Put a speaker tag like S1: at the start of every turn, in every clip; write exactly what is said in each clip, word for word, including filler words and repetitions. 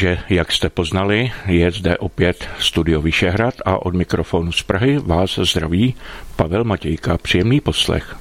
S1: Takže, jak jste poznali, je zde opět Studio Vyšehrad a od mikrofonu z Prahy vás zdraví Pavel Matějka. Příjemný poslech.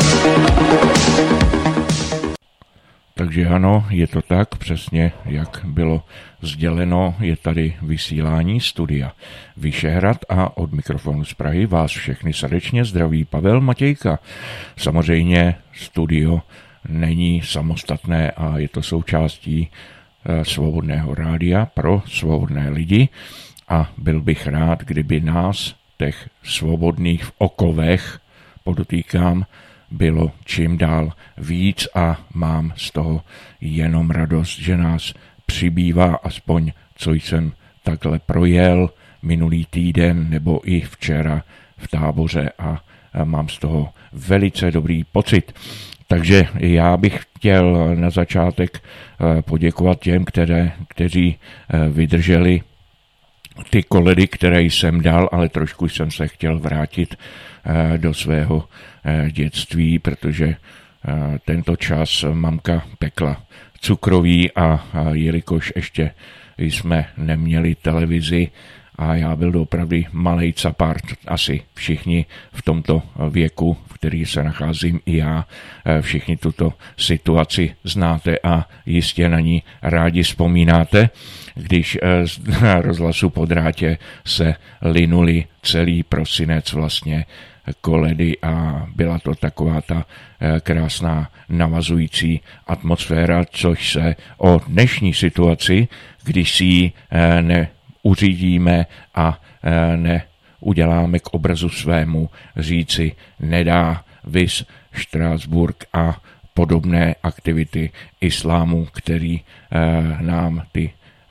S1: Takže ano, je to tak, přesně jak bylo sděleno, je tady vysílání Studia Vyšehrad a od mikrofonu z Prahy vás všechny srdečně zdraví Pavel Matějka. Samozřejmě studio není samostatné a je to součástí Svobodného rádia pro svobodné lidi a byl bych rád, kdyby nás, těch svobodných v okovech, podotýkám, bylo čím dál víc a mám z toho jenom radost, že nás přibývá, aspoň co jsem takhle projel minulý týden nebo i včera v Táboře a mám z toho velice dobrý pocit. Takže já bych chtěl na začátek poděkovat těm, které, kteří vydrželi ty koledy, které jsem dal, ale trošku jsem se chtěl vrátit do svého dětství, protože tento čas mamka pekla cukroví a jelikož ještě jsme neměli televizi a já byl opravdu malej capart, asi všichni v tomto věku, v který se nacházím i já, všichni tuto situaci znáte a jistě na ní rádi vzpomínáte, když z rozhlasu po drátě se linuli celý prosinec vlastně koledy a byla to taková ta krásná navazující atmosféra, což se o dnešní situaci, když si ji ne uřídíme a neuděláme k obrazu svému, říci nedá, vis Štrásburg a podobné aktivity islámu, který nám ty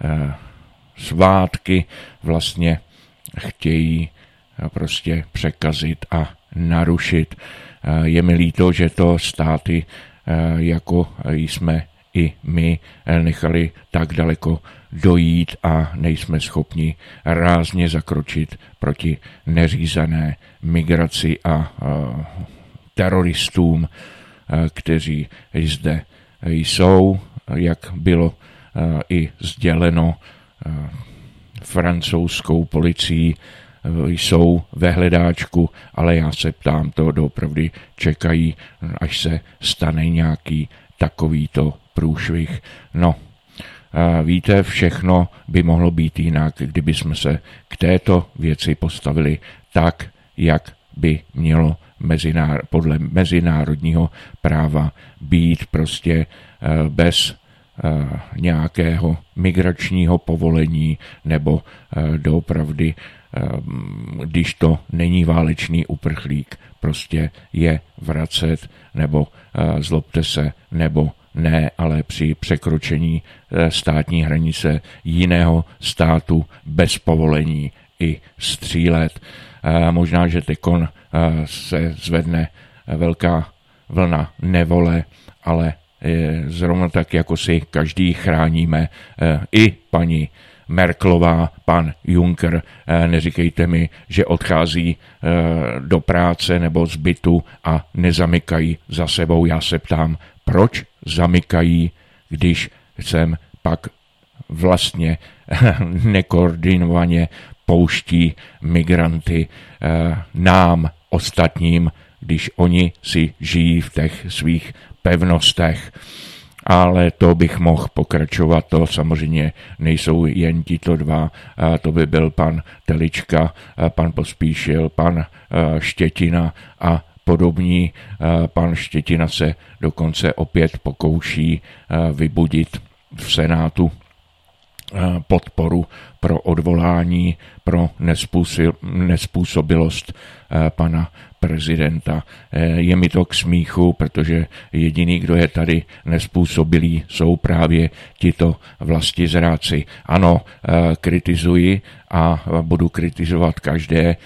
S1: svátky vlastně chtějí prostě překazit a narušit. Je mi líto, že to státy, jako jsme i my, nechali tak daleko dojít a nejsme schopni rázně zakročit proti neřízené migraci a teroristům, kteří zde jsou, jak bylo i sděleno francouzskou policií, jsou ve hledáčku, ale já se ptám, to doopravdy čekají, až se stane nějaký takovýto průšvih. No, víte, všechno by mohlo být jinak, kdyby jsme se k této věci postavili tak, jak by mělo mezinár- podle mezinárodního práva být, prostě bez nějakého migračního povolení nebo doopravdy, když to není válečný uprchlík, prostě je vracet nebo zlobte se nebo ne, ale při překročení státní hranice jiného státu bez povolení i střílet. Možná, že tekon se zvedne velká vlna nevole, ale zrovna tak, jako si každý chráníme, i paní Merkelová, pan Juncker, neříkejte mi, že odchází do práce nebo z bytu a nezamykají za sebou. Já se ptám, proč zamykají, když sem pak vlastně nekoordinovaně pouští migranty nám, ostatním, když oni si žijí v těch svých pevnostech. Ale to bych mohl pokračovat, to samozřejmě nejsou jen tito dva, to by byl pan Telička, pan Pospíšil, pan Štětina a podobní. Pan Štětina se dokonce opět pokouší vybudit v Senátu podporu pro odvolání, pro nespůsobilost pana prezidenta. Je mi to k smíchu, protože jediný, kdo je tady nespůsobilý, jsou právě tito vlastizráci. Ano, kritizuji a budu kritizovat každé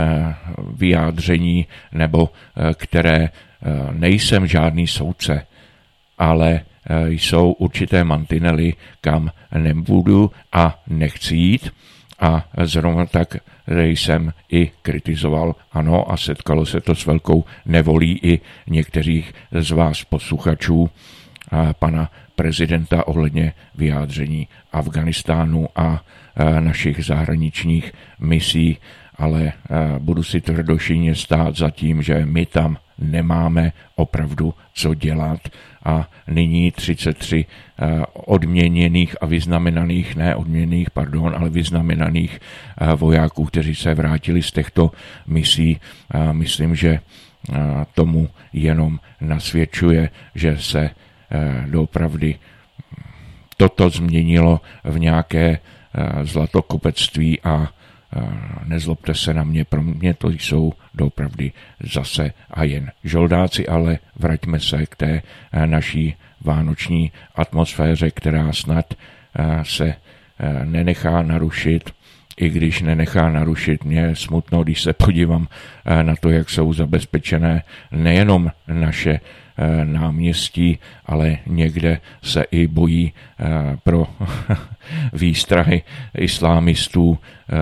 S1: vyjádření, nebo které nejsem žádný soudce, ale jsou určité mantinely, kam nebudu a nechci jít. A zrovna tak jsem i kritizoval, ano, a setkalo se to s velkou nevolí i některých z vás posluchačů, pana prezidenta ohledně vyjádření Afghánistánu a našich zahraničních misí, ale budu si tvrdošíjně stát za tím, že my tam nemáme opravdu co dělat a nyní třicet tři odměněných a vyznamenaných, ne odměněných, pardon, ale vyznamenaných vojáků, kteří se vrátili z těchto misí. Myslím, že tomu jenom nasvědčuje, že se doopravdy toto změnilo v nějaké zlatokopectví a nezlobte se na mě, pro mě to jsou doopravdy zase a jen žoldáci, ale vraťme se k té naší vánoční atmosféře, která snad se nenechá narušit, i když nenechá narušit mě smutno, když se podívám na to, jak jsou zabezpečené nejenom naše náměstí, ale někde se i bojí pro výstrahy islámistů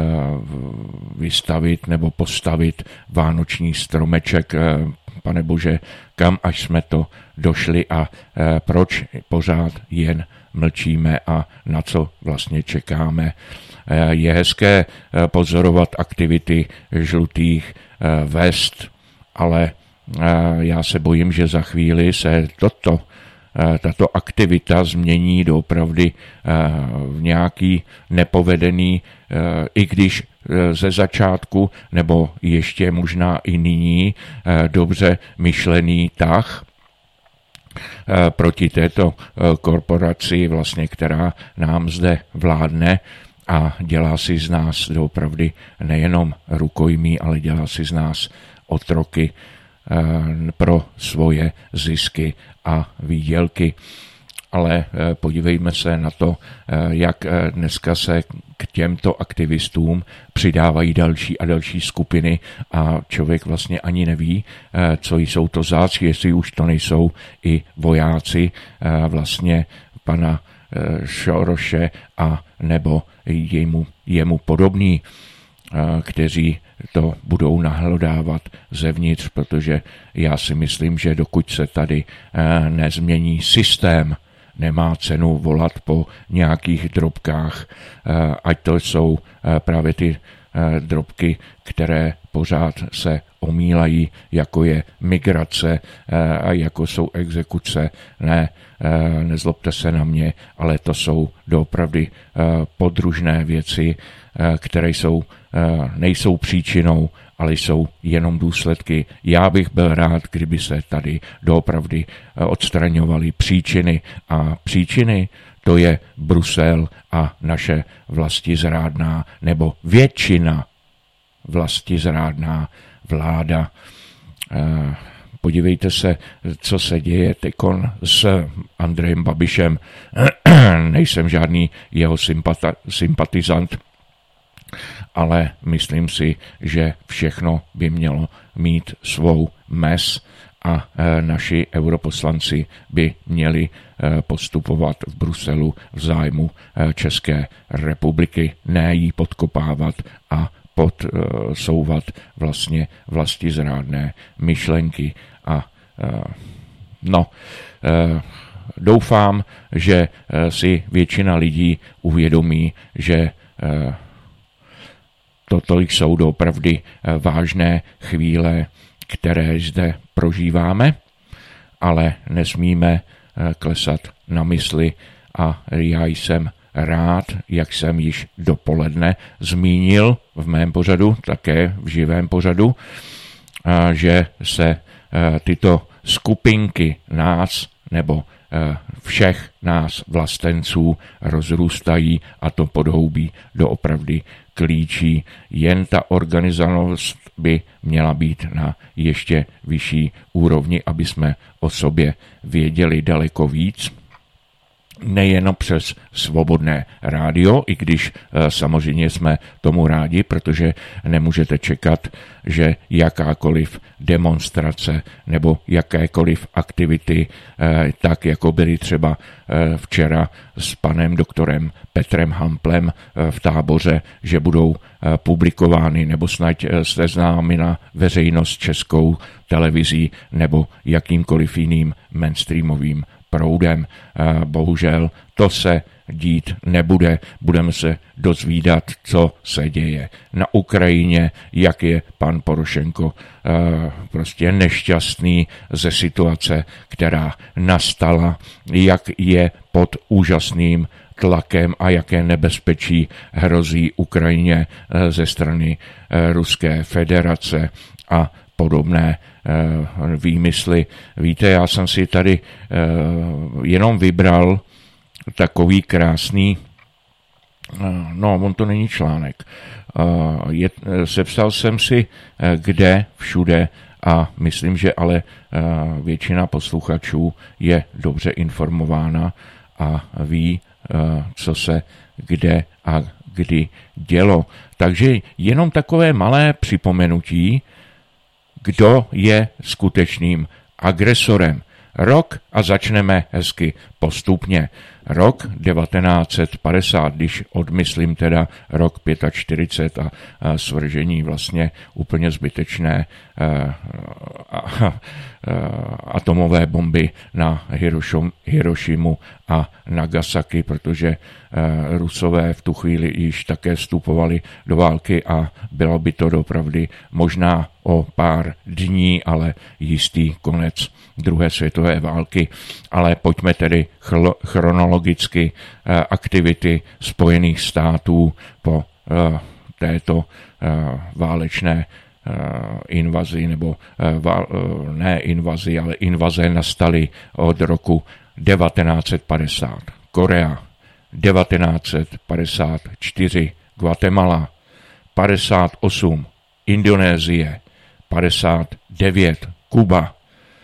S1: vystavit nebo postavit vánoční stromeček. Pane Bože, kam až jsme to došli a proč pořád jen mlčíme a na co vlastně čekáme. Je hezké pozorovat aktivity žlutých vest, ale já se bojím, že za chvíli se toto, tato aktivita změní doopravdy v nějaký nepovedený, i když ze začátku, nebo ještě možná i nyní, dobře myšlený tah proti této korporaci, vlastně, která nám zde vládne a dělá si z nás doopravdy nejenom rukojmí, ale dělá si z nás otroky pro svoje zisky a výdělky. Ale podívejme se na to, jak dneska se k těmto aktivistům přidávají další a další skupiny a člověk vlastně ani neví, co jsou to záci, jestli už to nejsou i vojáci vlastně pana Šoroše a nebo jemu, jemu podobný, kteří to budou nahlodávat zevnitř, protože já si myslím, že dokud se tady nezmění systém, nemá cenu volat po nějakých drobkách, ať to jsou právě ty drobky, které pořád se omílají, jako je migrace a jako jsou exekuce. Ne, nezlobte se na mě, ale to jsou doopravdy podružné věci, které jsou, nejsou příčinou, ale jsou jenom důsledky. Já bych byl rád, kdyby se tady doopravdy odstraňovaly příčiny a příčiny to je Brusel a naše vlastizrádná nebo většina vlastizrádná vláda. Podívejte se, co se děje teďkon s Andrejem Babišem. Nejsem žádný jeho sympata, sympatizant, ale myslím si, že všechno by mělo mít svou mez a naši europoslanci by měli postupovat v Bruselu v zájmu České republiky, ne jí podkopávat a podsouvat vlastně vlastizrádné myšlenky. A no, doufám, že si většina lidí uvědomí, že toto jsou doopravdy vážné chvíle, které zde prožíváme, ale nesmíme klesat na mysli a já jsem rád, jak jsem již dopoledne zmínil v mém pořadu, také v živém pořadu, že se tyto skupinky nás nebo všech nás vlastenců rozrůstají a to podhoubí doopravdy klíčí. Jen ta organizovanost by měla být na ještě vyšší úrovni, aby jsme o sobě věděli daleko víc. Nejen přes svobodné rádio, i když e, samozřejmě jsme tomu rádi, protože nemůžete čekat, že jakákoliv demonstrace nebo jakékoliv aktivity, e, tak jako byly třeba e, včera s panem doktorem Petrem Hamplem e, v Táboře, že budou e, publikovány nebo snad e, seznámena veřejnost Českou televizí nebo jakýmkoliv jiným mainstreamovým proudem. Bohužel to se dít nebude. Budeme se dozvídat, co se děje na Ukrajině, jak je pan Porošenko prostě nešťastný ze situace, která nastala, jak je pod úžasným tlakem a jaké nebezpečí hrozí Ukrajině ze strany Ruské federace a podobné výmysly. Víte, já jsem si tady jenom vybral takový krásný, no, on to není článek, je, sepsal jsem si, kde všude, a myslím, že ale většina posluchačů je dobře informována a ví, co se kde a kdy dělo. Takže jenom takové malé připomenutí, kdo je skutečným agresorem. Rok a začneme hezky postupně. Rok devatenáct set padesát, když odmyslím teda rok čtyřicet pět a, a svržení vlastně úplně zbytečné a, a, a, atomové bomby na Hirošim, Hirošimu a Nagasaki, protože a, Rusové v tu chvíli již také vstupovali do války a bylo by to dopravdy možná o pár dní, ale jistý konec druhé světové války. Ale pojďme tedy chl- chronologicky eh, aktivity Spojených států po eh, této eh, válečné eh, invazi, nebo eh, vál, eh, ne invazi, ale invaze nastaly od roku devatenáct set padesát. Korea devatenáct set padesát čtyři, Guatemala padesát osm, Indonésie padesát devět, Kuba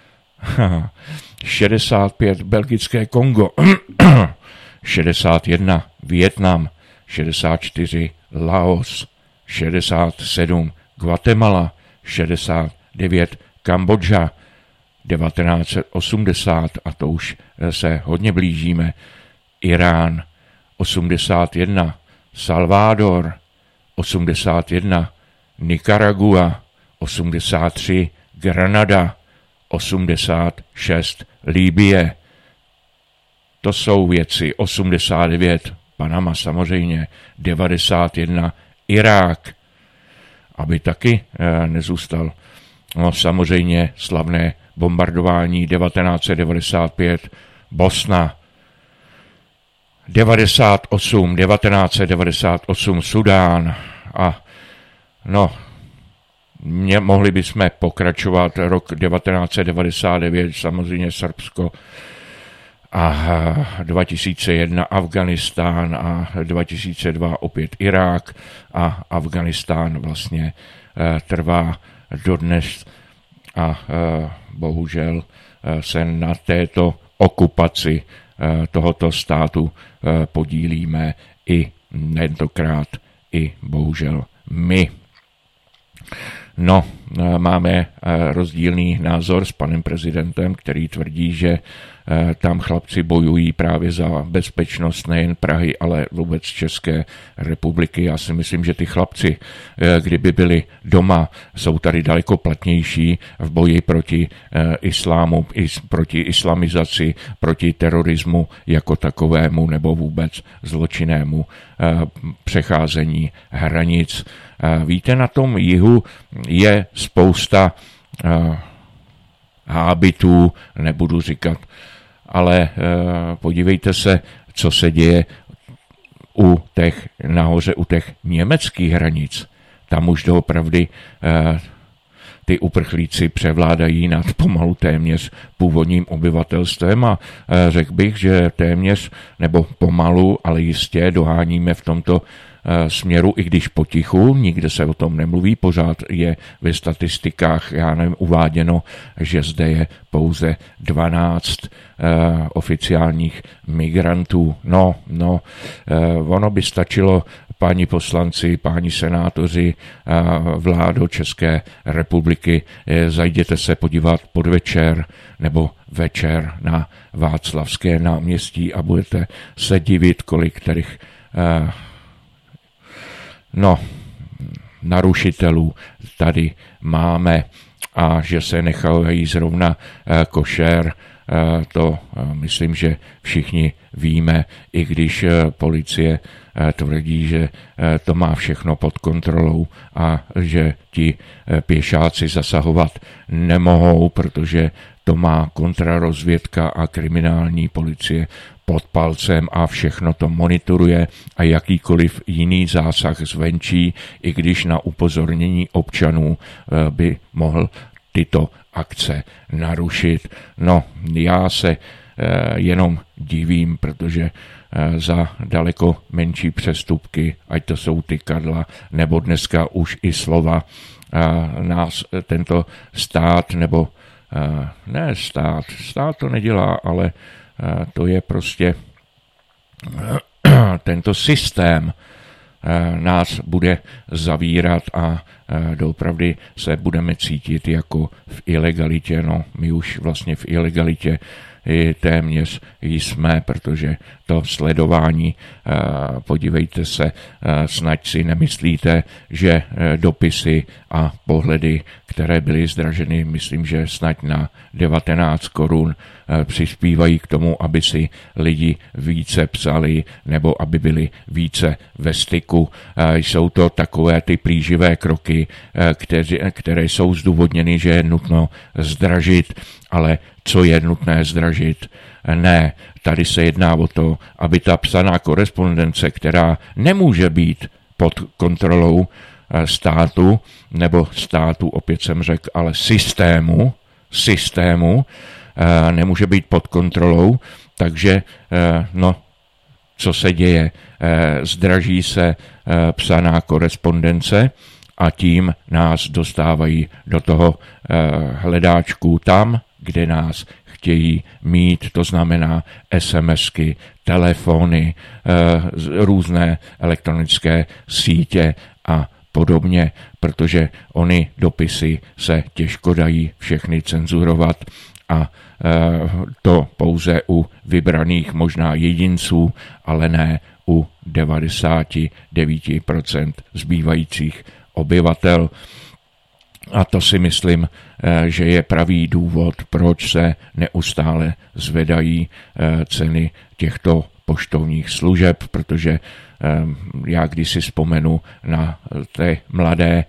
S1: šedesát pět, Belgické Kongo šedesát jedna, Vietnam šedesát čtyři, Laos šedesát sedm, Guatemala šedesát devět, Kambodža devatenáct set osmdesát, a to už se hodně blížíme, Irán osmdesát jedna, Salvador osmdesát jedna, Nikaragua osmdesát tři, Granada osmdesát šest, Libye. To jsou věci. osmdesát devět, Panama samozřejmě, devadesát jedna, Irák, aby taky e, nezůstal. No, samozřejmě slavné bombardování devatenáct set devadesát pět, Bosna, devadesát osm, devatenáct set devadesát osm, Sudán a no, Mě, mohli bychom pokračovat rok devatenáct set devadesát devět, samozřejmě Srbsko a dva tisíce jedna Afganistán a dva tisíce dva opět Irák a Afganistán vlastně e, trvá dodnes a e, bohužel e, se na této okupaci e, tohoto státu e, podílíme i tentokrát i bohužel my. No, máme rozdílný názor s panem prezidentem, který tvrdí, že tam chlapci bojují právě za bezpečnost nejen Prahy, ale vůbec České republiky. Já si myslím, že ty chlapci, kdyby byli doma, jsou tady daleko platnější v boji proti islámu, proti islamizaci, proti terorismu jako takovému nebo vůbec zločinnému přecházení hranic. Víte, na tom jihu je spousta hábitů, nebudu říkat, ale podívejte se, co se děje u těch, nahoře u těch německých hranic. Tam už doopravdy ty uprchlíci převládají nad pomalu téměř původním obyvatelstvem a řekl bych, že téměř, nebo pomalu, ale jistě doháníme v tomto směru, i když potichu, nikde se o tom nemluví, pořád je ve statistikách, já nevím, uváděno, že zde je pouze dvanáct uh, oficiálních migrantů. No, no, uh, ono by stačilo, páni poslanci, páni senátoři, uh, vládo České republiky, uh, zajděte se podívat podvečer nebo večer na Václavské náměstí a budete se divit, kolik kterých uh, no, narušitelů tady máme. a že se nechají zrovna košer, to myslím, že všichni víme, i když policie tvrdí, že to má všechno pod kontrolou a že ti pěšáci zasahovat nemohou, protože to má kontrarozvědka a kriminální policie pod palcem a všechno to monitoruje a jakýkoliv jiný zásah zvenčí, i když na upozornění občanů by mohl tyto akce narušit. No, já se jenom divím, protože za daleko menší přestupky, ať to jsou tykadla, nebo dneska už i slova, nás tento stát, nebo ne stát, stát to nedělá, ale to je prostě tento systém nás bude zavírat a doopravdy se budeme cítit jako v ilegalitě. No, my už vlastně v ilegalitě téměř jsme, protože to sledování, podívejte se, snad si nemyslíte, že dopisy a pohledy, které byly zdraženy, myslím, že snad na devatenáct korun, přispívají k tomu, aby si lidi více psali nebo aby byli více ve styku. Jsou to takové ty plíživé kroky, které, které jsou zdůvodněny, že je nutno zdražit, ale co je nutné zdražit? Ne, tady se jedná o to, aby ta psaná korespondence, která nemůže být pod kontrolou státu, nebo státu, opět jsem řekl, ale systému, systému, nemůže být pod kontrolou, takže no, co se děje? Zdraží se psaná korespondence a tím nás dostávají do toho hledáčku tam, kde nás chtějí mít, to znamená SMSky, telefony, různé elektronické sítě a podobně, protože ony dopisy se těžko dají všechny cenzurovat a to pouze u vybraných možná jedinců, ale ne u devadesát devět procent zbývajících obyvatel. A to si myslím, že je pravý důvod, proč se neustále zvedají ceny těchto poštovních služeb, protože já když si vzpomenu na té mladé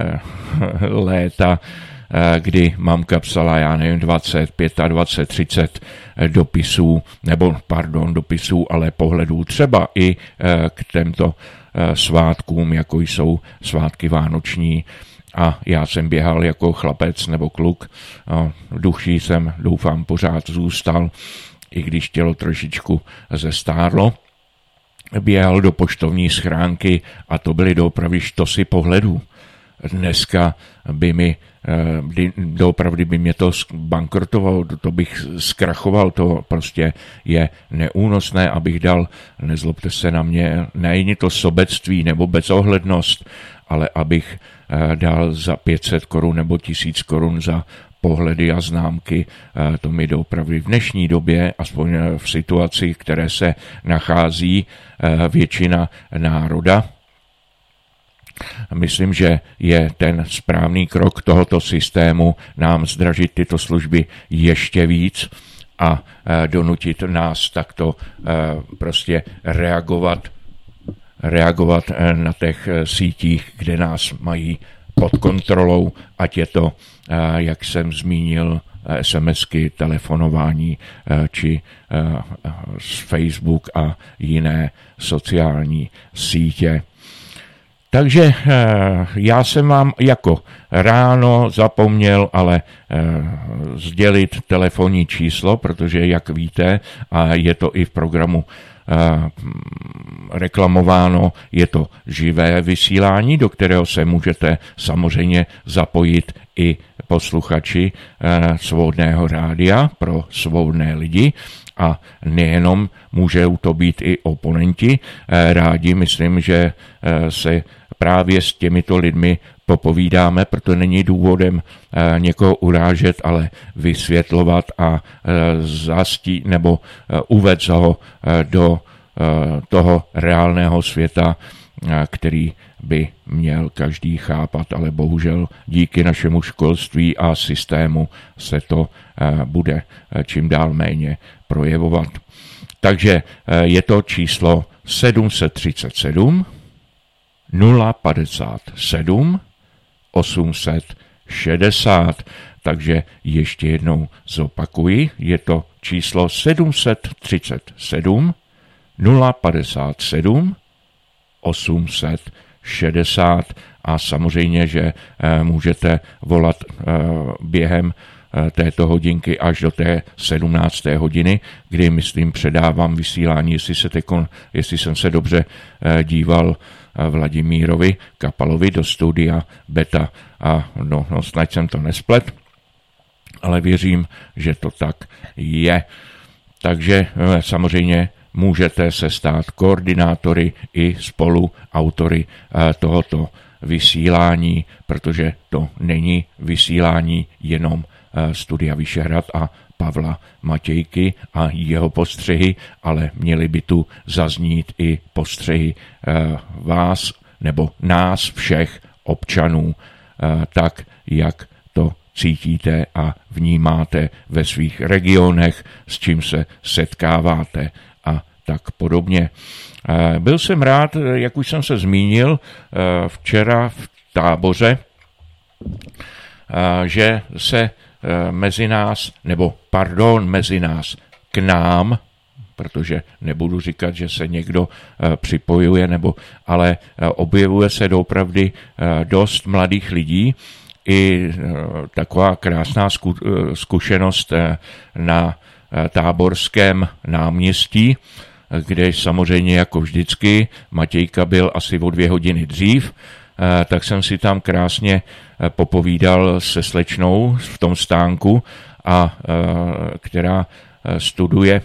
S1: léta, kdy mamka psala, já nevím, dvacet, dvacet pět, třicet dopisů, nebo pardon, dopisů, ale pohledů třeba i k těmto svátkům, jako jsou svátky vánoční. A já jsem běhal jako chlapec nebo kluk, duší jsem, doufám, pořád zůstal, i když tělo trošičku zestárlo. Běhal do poštovní schránky a to byly doopravdy štosy pohledů. Dneska by mi, doopravdy by mě to bankrotovalo, to bych zkrachoval, to prostě je neúnosné, abych dal, nezlobte se na mě, není to sobectví nebo bezohlednost, ale abych dal za pět set korun nebo tisíc korun za pohledy a známky, to mi doopravdy v dnešní době, aspoň v situaci, které se nachází většina národa, myslím, že je ten správný krok tohoto systému nám zdražit tyto služby ještě víc a donutit nás takto prostě reagovat reagovat na těch sítích, kde nás mají pod kontrolou, ať je to, jak jsem zmínil, SMSky, telefonování, či z Facebook a jiné sociální sítě. Takže já jsem vám jako ráno zapomněl ale sdělit telefonní číslo, protože jak víte, a je to i v programu reklamováno, je to živé vysílání, do kterého se můžete samozřejmě zapojit i posluchači Svobodného rádia pro svobodné lidi a nejenom můžou to být i oponenti rádi, myslím, že se právě s těmito lidmi popovídáme, proto není důvodem někoho urážet, ale vysvětlovat a zastí, nebo uvést ho do toho reálného světa, který by měl každý chápat, ale bohužel díky našemu školství a systému se to bude čím dál méně projevovat. Takže je to číslo sedm set třicet sedm nula padesát sedm osm set šedesát. Takže ještě jednou zopakuji, je to číslo sedm set třicet sedm nula padesát sedm osm set šedesát a samozřejmě, že můžete volat během této hodinky až do té sedmnácté hodiny, kdy, myslím, předávám vysílání, jestli, se tekon, jestli jsem se dobře díval, Vladimírovi Kapalovi do studia Beta a no, no snad jsem to nesplet, ale věřím, že to tak je. Takže samozřejmě můžete se stát koordinátory i spoluautory tohoto vysílání, protože to není vysílání jenom Studia Vyšehrad a Pavla Matějky a jeho postřehy, ale měly by tu zaznít i postřehy vás nebo nás všech občanů, tak, jak to cítíte a vnímáte ve svých regionech, s čím se setkáváte a tak podobně. Byl jsem rád, jak už jsem se zmínil včera v Táboře, že se mezi nás, nebo pardon, mezi nás k nám, protože nebudu říkat, že se někdo připojuje, nebo, ale objevuje se doopravdy dost mladých lidí, i taková krásná zkušenost na Táborském náměstí, kde samozřejmě jako vždycky Matějka byl asi o dvě hodiny dřív, tak jsem si tam krásně popovídal se slečnou v tom stánku, a která studuje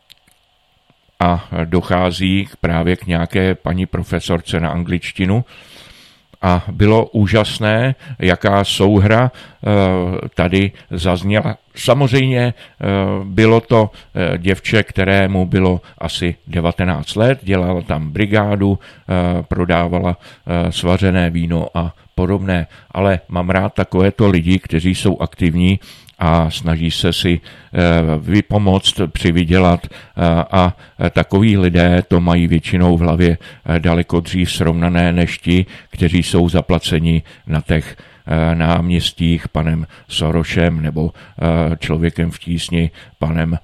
S1: a dochází právě k nějaké paní profesorce na angličtinu. A bylo úžasné, jaká souhra tady zazněla. Samozřejmě bylo to děvče, kterému bylo asi devatenáct let, dělala tam brigádu, prodávala svařené víno a podobné. Ale mám rád takovéto lidi, kteří jsou aktivní a snaží se si vypomoct, přivydělat, a takoví lidé to mají většinou v hlavě daleko dřív srovnané než ti, kteří jsou zaplaceni na těch náměstích panem Sorosem nebo Člověkem v tísni panem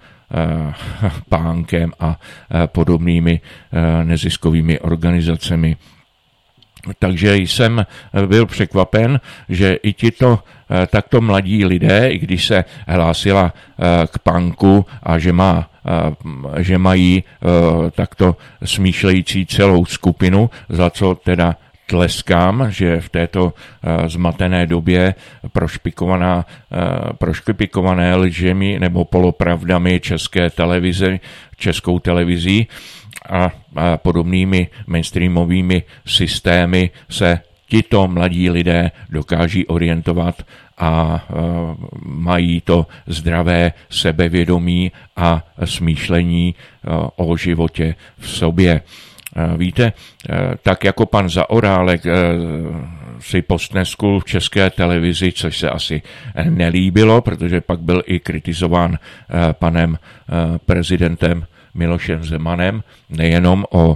S1: Pánkem a podobnými neziskovými organizacemi. Takže jsem byl překvapen, že i tito takto mladí lidé, i když se hlásila k punku a že, má, že mají takto smýšlející celou skupinu, za co teda tleskám, že v této zmatené době prošpikovaná, prošpikované lžemi nebo polopravdami české televize, českou televizí a podobnými mainstreamovými systémy se tito mladí lidé dokáží orientovat a mají to zdravé sebevědomí a smýšlení o životě v sobě. Víte, tak jako pan Zaorálek si postneskl v české televizi, což se asi nelíbilo, protože pak byl i kritizován panem prezidentem Milošem Zemanem, nejenom o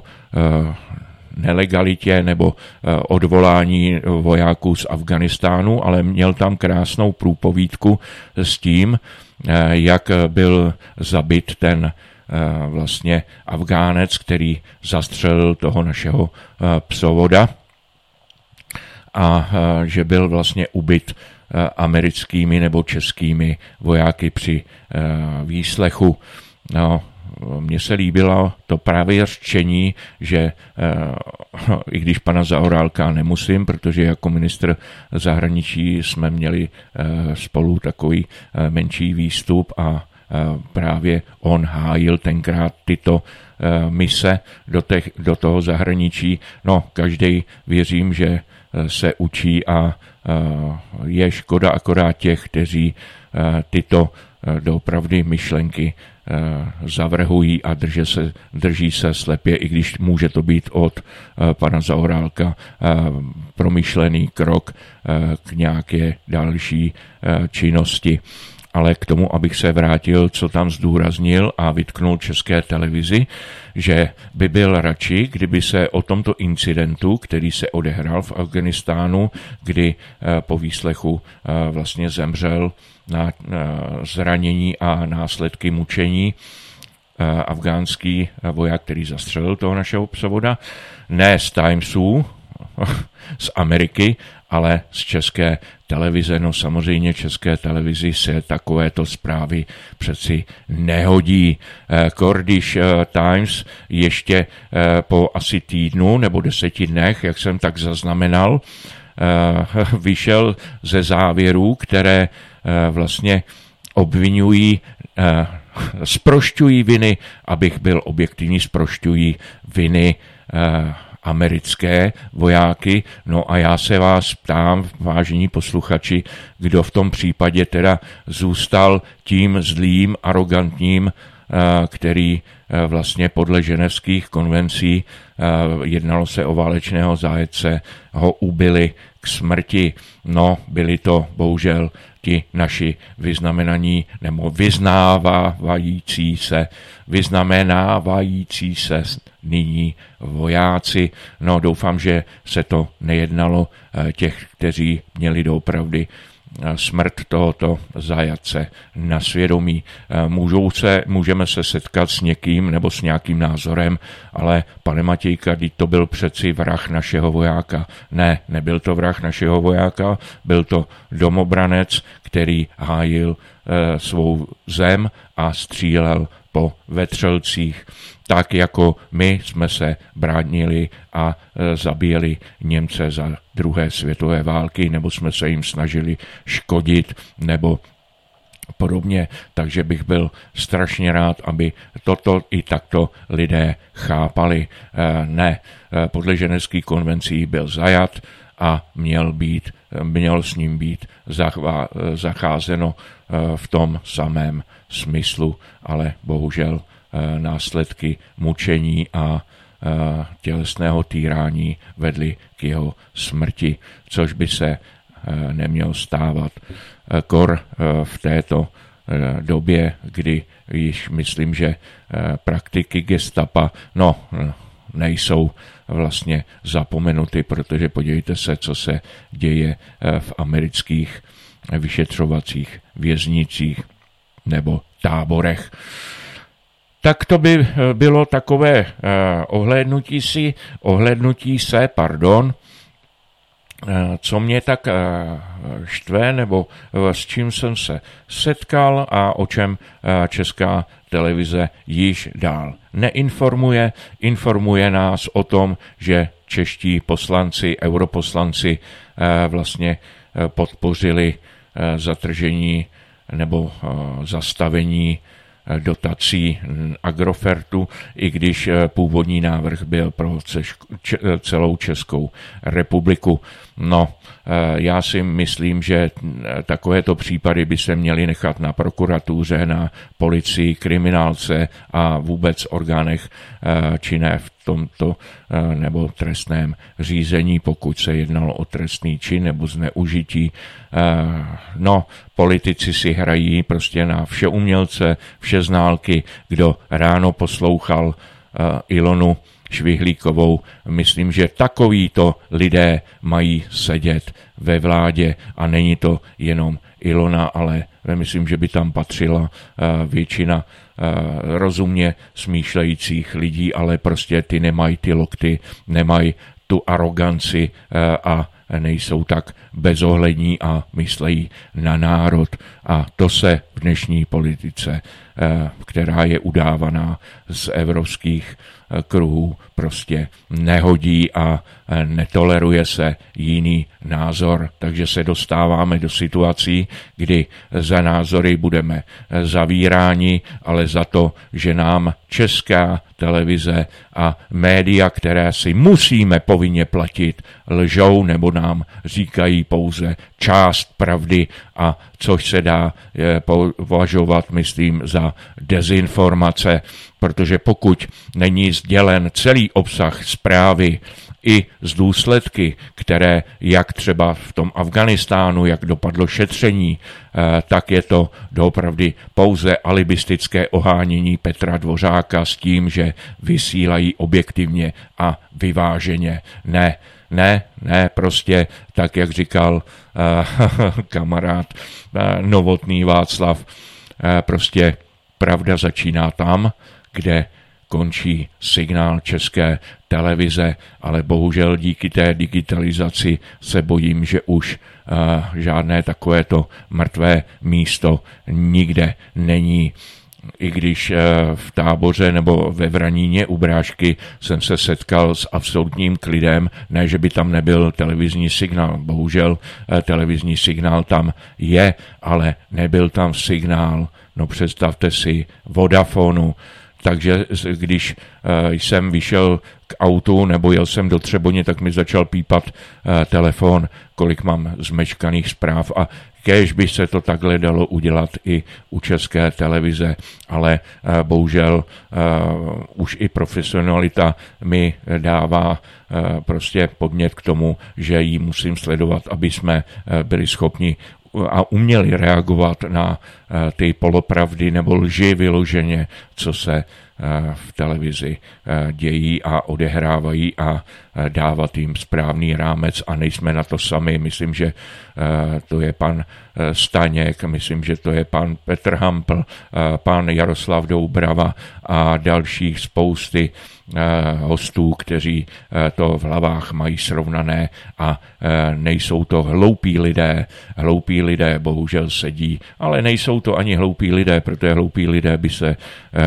S1: nelegalitě nebo odvolání vojáků z Afghánistánu, ale měl tam krásnou průpovídku s tím, jak byl zabit ten vlastně Afgánec, který zastřelil toho našeho psovoda, a že byl vlastně ubyt americkými nebo českými vojáky při výslechu. No, mně se líbilo to právě řečení, že no, i když pana Zaorálka nemusím, protože jako ministr zahraničí jsme měli spolu takový menší výstup a právě on hájil tenkrát tyto mise do, těch, do toho zahraničí. No, každý věřím, že se učí a je škoda akorát těch, kteří tyto doopravdy myšlenky zavrhují a drží se, drží se slepě, i když může to být od pana Zaorálka promyšlený krok k nějaké další činnosti. Ale k tomu, abych se vrátil, co tam zdůraznil a vytknul České televizi, že by byl radši, kdyby se o tomto incidentu, který se odehrál v Afghánistánu, kdy po výslechu vlastně zemřel na zranění a následky mučení afgánský voják, který zastřelil toho našeho psovoda, ne z Timesu, z Ameriky, ale z České televize. No samozřejmě České televizi se takovéto zprávy přeci nehodí. Kurdish Times ještě po asi týdnu nebo deseti dnech, jak jsem tak zaznamenal, vyšel ze závěrů, které vlastně obvinují, zprošťují viny, abych byl objektivní, zprošťují viny americké vojáky. No a já se vás ptám, vážení posluchači, kdo v tom případě teda zůstal tím zlým, arrogantním, který vlastně podle ženevských konvencí, jednalo se o válečného zájemce, ho ubili k smrti. No, byli to bohužel ti naši vyznamenaní nebo vyznávající se, vyznamenávající se nyní vojáci. No, doufám, že se to nejednalo těch, kteří měli doopravdy smrt tohoto zajatce na svědomí. Můžou se, můžeme se setkat s někým nebo s nějakým názorem, ale pane Matějka, to byl přeci vrah našeho vojáka. Ne, nebyl to vrah našeho vojáka, byl to domobranec, který hájil e, svou zem a střílel po vetřelcích, tak jako my jsme se bránili a e, zabíjeli Němce za druhé světové války, nebo jsme se jim snažili škodit, nebo podobně. Takže bych byl strašně rád, aby toto i takto lidé chápali. E, ne, e, podle ženevských konvencí byl zajat a měl být, měl s ním být zachvá, zacházeno v tom samém smyslu, ale bohužel následky mučení a tělesného týrání vedly k jeho smrti, což by se nemělo stávat. Kor v této době, kdy již myslím, že praktiky gestapa, no, nejsou vlastně zapomenuty, protože podívejte se, co se děje v amerických vyšetřovacích věznicích nebo táborech. Tak to by bylo takové ohlédnutí si, ohlédnutí se, pardon, co mě tak štve, nebo s čím jsem se setkal a o čem Česká televize již dál neinformuje. Informuje nás o tom, že čeští poslanci, europoslanci vlastně podpořili zatržení nebo zastavení dotací Agrofertu, i když původní návrh byl pro celou Českou republiku. No, já si myslím, že takovéto případy by se měly nechat na prokuratuře, na policii, kriminálce a vůbec orgánech činné v tomto nebo trestném řízení, pokud se jednalo o trestný čin nebo zneužití. No, politici si hrají prostě na všeumělce, všeználky. Kdo ráno poslouchal Ilonu Švihlíkovou, myslím, že takovýto lidé mají sedět ve vládě a není to jenom Ilona, ale myslím, že by tam patřila většina rozumně smýšlejících lidí, ale prostě ty nemají ty lokty, nemají tu aroganci a nejsou tak bezohlední a myslejí na národ. A to se v dnešní politice, která je udávaná z evropských kruhů, prostě nehodí a netoleruje se jiný názor. Takže se dostáváme do situací, kdy za názory budeme zavíráni, ale za to, že nám Česká televize a média, které si musíme povinně platit, lžou nebo nám říkají pouze část pravdy a což se dá považovat, myslím, za dezinformace, protože pokud není sdělen celý obsah zprávy i z důsledky, které jak třeba v tom Afghánistánu, jak dopadlo šetření, tak je to doopravdy pouze alibistické ohánění Petra Dvořáka s tím, že vysílají objektivně a vyváženě. Ne, ne, ne, prostě tak, jak říkal uh, kamarád uh, Novotný Václav, uh, prostě pravda začíná tam, kde končí signál České televize, ale bohužel díky té digitalizaci se bojím, že už uh, žádné takovéto mrtvé místo nikde není. I když uh, v Táboře nebo ve Vraníně u Brášky jsem se setkal s absolutním klidem, ne, že by tam nebyl televizní signál. Bohužel uh, televizní signál tam je, ale nebyl tam signál, no představte si, Vodafonu. Takže když uh, jsem vyšel k autu nebo jel jsem do Třeboně, tak mi začal pípat uh, telefon, kolik mám zmečkaných zpráv a kéž by se to takhle dalo udělat i u České televize, ale uh, bohužel uh, už i profesionalita mi dává uh, prostě podnět k tomu, že ji musím sledovat, aby jsme uh, byli schopni a uměli reagovat na ty polopravdy nebo lži vyloženě, co se v televizi dějí a odehrávají a dávat jim správný rámec a nejsme na to sami. Myslím, že to je pan Staněk, myslím, že to je pan Petr Hampl, pan Jaroslav Doubrava a dalších spousty hostů, kteří to v hlavách mají srovnané a nejsou to hloupí lidé. Hloupí lidé bohužel sedí, ale nejsou to ani hloupí lidé, protože hloupí lidé by se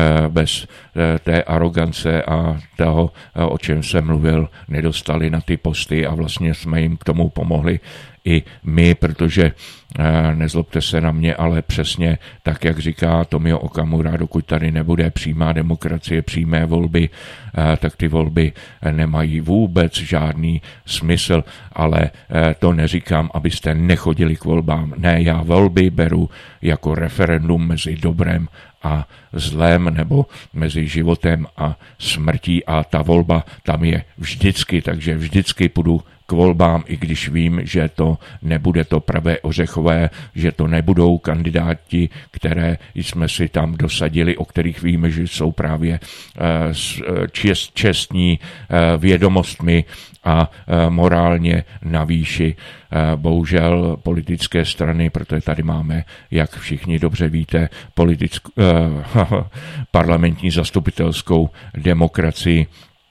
S1: bez té arogance a toho, o čem jsem mluvil, nedostali na ty posty a vlastně jsme jim k tomu pomohli i my, protože nezlobte se na mě, ale přesně tak, jak říká Tomio Okamura, dokud tady nebude přímá demokracie, přímé volby, tak ty volby nemají vůbec žádný smysl, ale to neříkám, abyste nechodili k volbám. Ne, já volby beru jako referendum mezi dobrem a zlem nebo mezi životem a smrtí a ta volba tam je vždycky, takže vždycky půjdu k volbám, i když vím, že to nebude to pravé ořechové, že to nebudou kandidáti, které jsme si tam dosadili, o kterých víme, že jsou právě čest, čestní vědomostmi a morálně na výši. Bohužel politické strany, protože tady máme, jak všichni dobře víte, politickou, parlamentní zastupitelskou demokracii,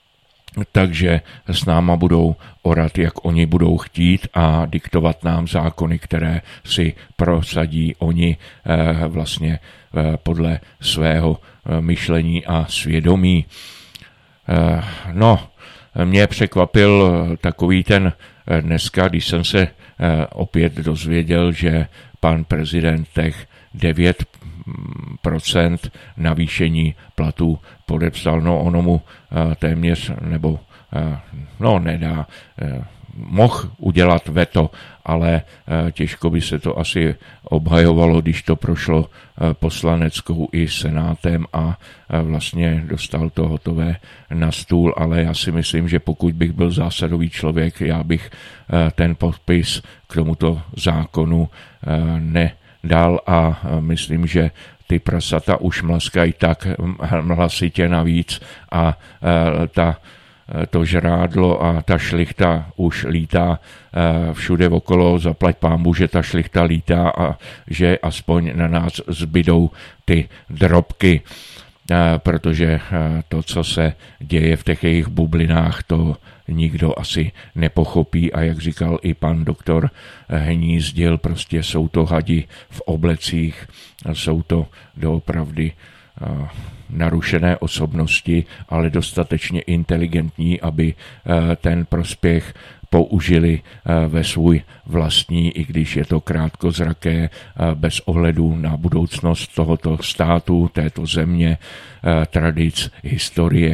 S1: takže s náma budou orat, jak oni budou chtít a diktovat nám zákony, které si prosadí oni eh, vlastně eh, podle svého eh, myšlení a svědomí. Eh, no, mě překvapil takový ten eh, dneska, když jsem se eh, opět dozvěděl, že pan prezident těch devět procent navýšení platů podepsal, no ono mu téměř, nebo no nedá, mohl udělat veto, ale těžko by se to asi obhajovalo, když to prošlo poslaneckou i senátem a vlastně dostal to hotové na stůl, ale já si myslím, že pokud bych byl zásadový člověk, já bych ten podpis k tomuto zákonu ne dal a myslím, že ty prasata už mlaskají tak hlasitě navíc a ta, to žrádlo a ta šlichta už lítá všude okolo, zaplať pánbu, že ta šlichta lítá a že aspoň na nás zbydou ty drobky, protože to, co se děje v těch jejich bublinách, to nikdo asi nepochopí a jak říkal i pan doktor Hnízdil, prostě jsou to hadi v oblecích, jsou to doopravdy narušené osobnosti, ale dostatečně inteligentní, aby ten prospěch použili ve svůj vlastní, i když je to krátkozraké, bez ohledu na budoucnost tohoto státu, této země, tradic, historie,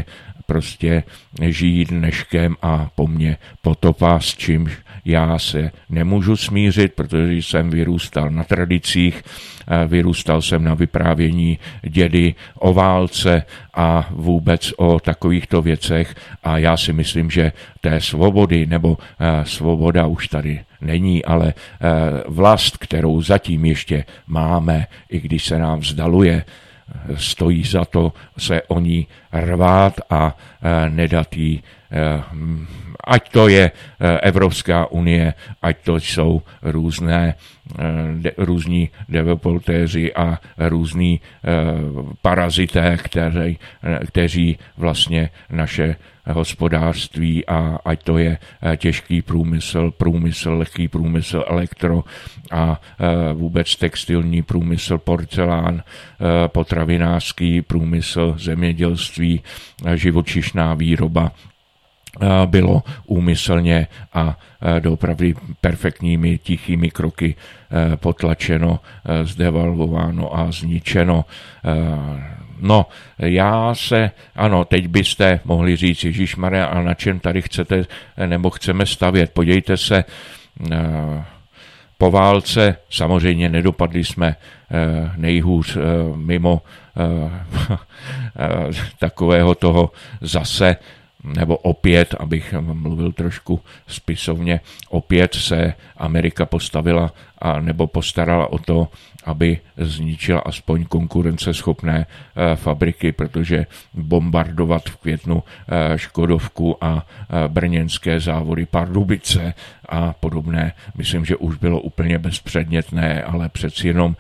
S1: prostě žijí dneškem a po mně potopa, s čímž já se nemůžu smířit, protože jsem vyrůstal na tradicích, vyrůstal jsem na vyprávění dědy o válce a vůbec o takovýchto věcech a já si myslím, že té svobody, nebo svoboda už tady není, ale vlast, kterou zatím ještě máme, i když se nám vzdaluje, stojí za to se o ní rvát a nedat jí, ať to je Evropská unie, ať to jsou různé, různí developéři a různí parazité, kteří, kteří vlastně naše hospodářství a ať to je těžký průmysl, průmysl, lehký průmysl, elektro a vůbec textilní průmysl, porcelán, potravinářský průmysl, zemědělství, živočišná výroba, bylo úmyslně a doopravdy perfektními tichými kroky potlačeno, zdevalvováno a zničeno. No, já se, ano, teď byste mohli říct, ježišmarja, a na čem tady chcete nebo chceme stavět? Podívejte se, po válce samozřejmě nedopadli jsme nejhůř mimo takového toho zase, nebo opět, abych mluvil trošku spisovně, opět se Amerika postavila a nebo postarala o to, aby zničila aspoň konkurenceschopné fabriky, protože bombardovat v květnu Škodovku a brněnské závody Pardubice a podobné, myslím, že už bylo úplně bezpředmětné, ale přeci jenom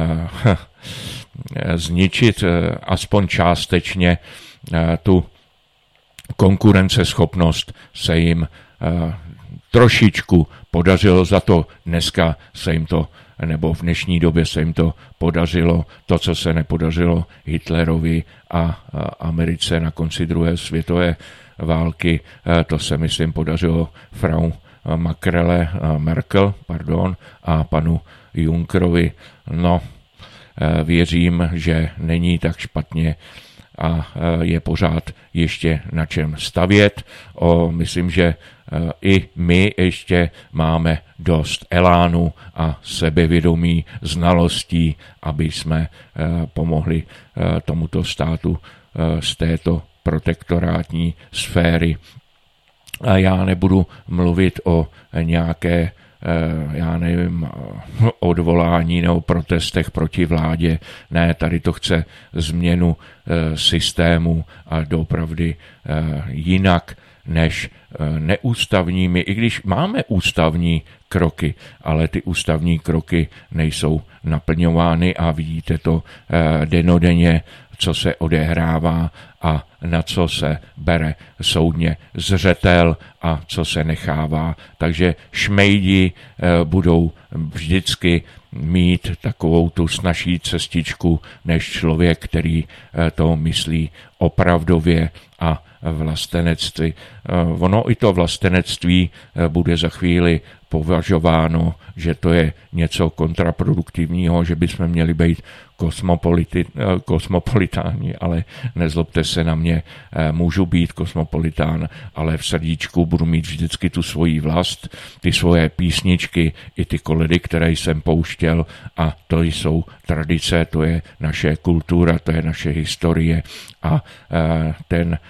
S1: zničit aspoň částečně tu konkurenceschopnost se jim uh, trošičku podařilo, za to dneska se jim to, nebo v dnešní době se jim to podařilo, to, co se nepodařilo Hitlerovi a, a Americe na konci druhé světové války, uh, to se, myslím, podařilo frau Makrele, uh, Merkel, pardon, a panu Junckerovi. No, uh, věřím, že není tak špatně a je pořád ještě na čem stavět. O, myslím, že i my ještě máme dost elánu a sebevědomí, znalostí, aby jsme pomohli tomuto státu z této protektorátní sféry. A já nebudu mluvit o nějaké já nevím, odvolání nebo protestech proti vládě. Ne, tady to chce změnu systému a doopravdy jinak než neústavními, i když máme ústavní kroky, ale ty ústavní kroky nejsou naplňovány a vidíte to dennodenně, co se odehrává a na co se bere soudně zřetel a co se nechává. Takže šmejdi budou vždycky mít takovou tu snazší cestičku než člověk, který to myslí opravdově a vlastenectví. Ono i to vlastenectví bude za chvíli považováno, že to je něco kontraproduktivního, že bychom měli být kosmopoliti, kosmopolitáni, ale nezlobte se na mě, můžu být kosmopolitán, ale v srdíčku budu mít vždycky tu svoji vlast, ty svoje písničky, i ty koledy, které jsem pouštěl a to jsou tradice, to je naše kultura, to je naše historie a ten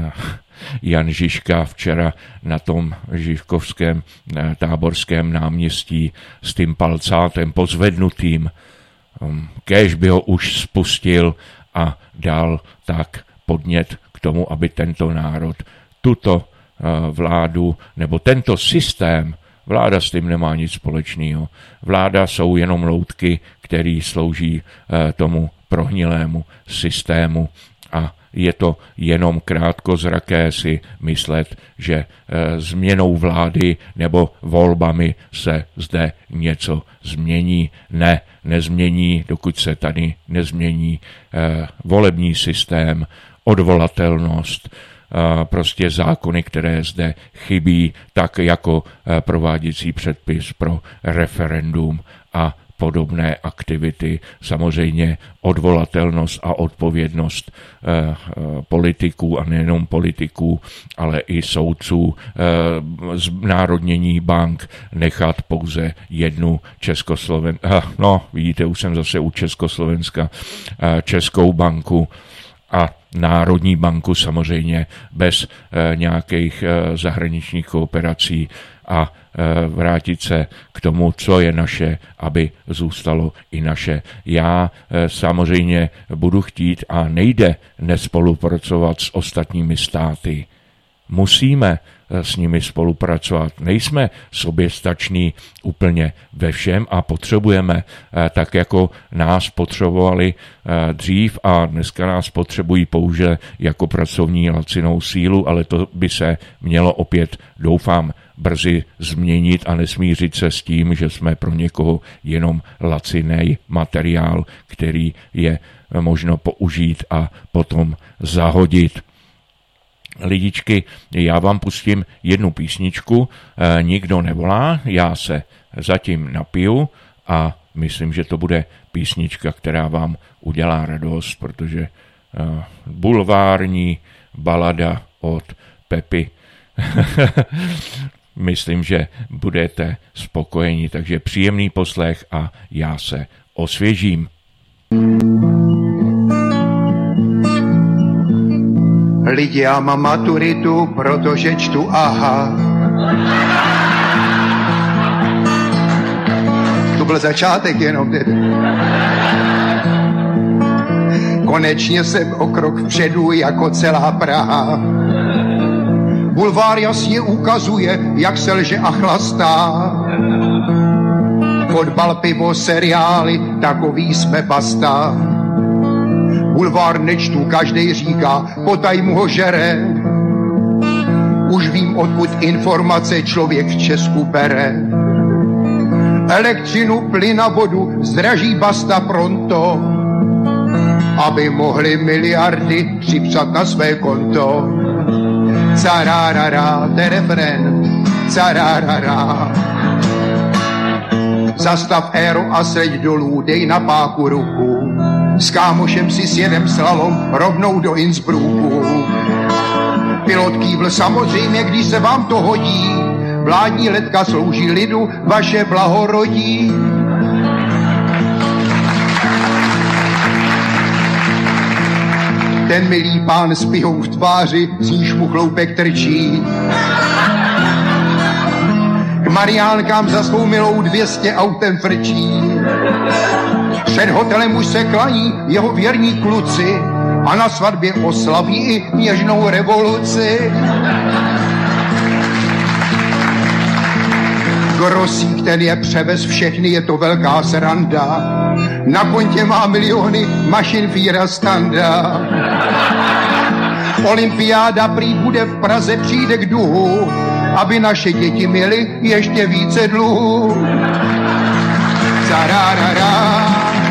S1: Jan Žižka včera na tom Žižkovském táborském náměstí s tím palcátem pozvednutým, kéž by ho už spustil a dal tak podnět k tomu, aby tento národ, tuto vládu nebo tento systém, vláda s tím nemá nic společného. Vláda jsou jenom loutky, který slouží tomu prohnilému systému a je to jenom krátkozraké si myslet, že e, změnou vlády nebo volbami se zde něco změní. Ne, nezmění, dokud se tady nezmění e, volební systém, odvolatelnost, e, prostě zákony, které zde chybí, tak jako e, prováděcí předpis pro referendum a podobné aktivity. Samozřejmě odvolatelnost a odpovědnost politiků a nejenom politiků, ale i soudců, znárodnění bank, nechat pouze jednu Českosloven... No, vidíte, už jsem zase u Československa, Českou banku a Národní banku samozřejmě bez nějakých zahraničních kooperací a vrátit se k tomu, co je naše, aby zůstalo i naše. Já samozřejmě budu chtít a nejde nespolupracovat s ostatními státy. Musíme s nimi spolupracovat. Nejsme soběstační úplně ve všem a potřebujeme, tak jako nás potřebovali dřív a dneska nás potřebují pouze jako pracovní lacinou sílu, ale to by se mělo opět, doufám, brzy změnit a nesmířit se s tím, že jsme pro někoho jenom laciný materiál, který je možno použít a potom zahodit. Lidičky, já vám pustím jednu písničku, e, nikdo nevolá, já se zatím napiju a myslím, že to bude písnička, která vám udělá radost, protože e, bulvární balada od Pepy. Myslím, že budete spokojeni, takže příjemný poslech a já se osvěžím.
S2: Lidi, já mám maturitu, protože čtu aha. To byl začátek jenom tedy. Konečně jsem o krok vpředu jako celá Praha. Bulvár jasně ukazuje, jak se lže a chlastá. Fotbal, pivo, seriály, takový jsme basta. Bulvár nečtu, každej říká, potaj mu ho žere. Už vím, odkud informace člověk v Česku bere. Elektřinu, plyn a vodu zdraží basta pronto, aby mohli miliardy připsat na své konto. Carárara, terefren, carárara. Zastav éro a seď dolů, dej na páku ruku. S kámošem si sjedem slalom rovnou do Innsbrucku. Pilot kývl samozřejmě, když se vám to hodí. Vládní letka slouží lidu, vaše blahorodí. Ten milý pán s pihou v tváři, z níž mu chloupek trčí. K Mariánkám za svou milou dvě stě autem frčí. Před hotelem už se klaní jeho věrní kluci a na svatbě oslaví i něžnou revoluci. Grosík, ten je převez všechny, je to velká sranda. Na kontě má miliony, mašin Fiera Standa. Olympiáda prý bude v Praze, přijde k duhu, aby naše děti měly ještě více dluhu. Zararara,